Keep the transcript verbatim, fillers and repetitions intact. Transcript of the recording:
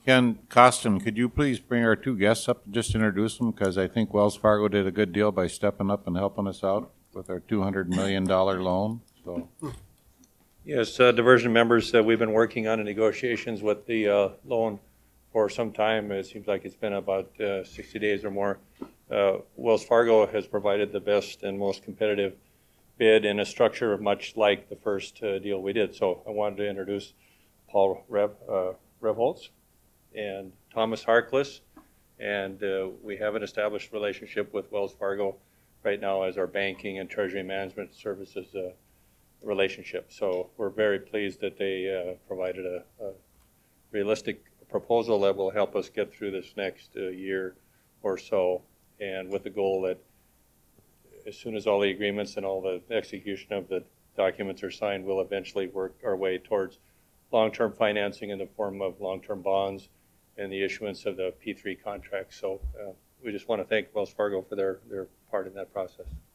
Ken Costin, could you please bring our two guests up and just introduce them? Because I think Wells Fargo did a good deal by stepping up and helping us out with our two hundred million dollar loan. So, Yes, uh, diversion members, uh, we've been working on the negotiations with the uh, loan for some time. It seems like it's been about uh, sixty days or more. Uh, Wells Fargo has provided the best and most competitive bid in a structure much like the first uh, deal we did. So I wanted to introduce Paul Rev, uh, Revholz and Thomas Harkless. And uh, we have an established relationship with Wells Fargo right now as our banking and treasury management services uh, relationship. So we're very pleased that they uh, provided a, a realistic proposal that will help us get through this next uh, year or so, and with the goal that as soon as all the agreements and all the execution of the documents are signed, we'll eventually work our way towards long-term financing in the form of long-term bonds and the issuance of the P three contracts. So uh, we just want to thank Wells Fargo for their, their part in that process.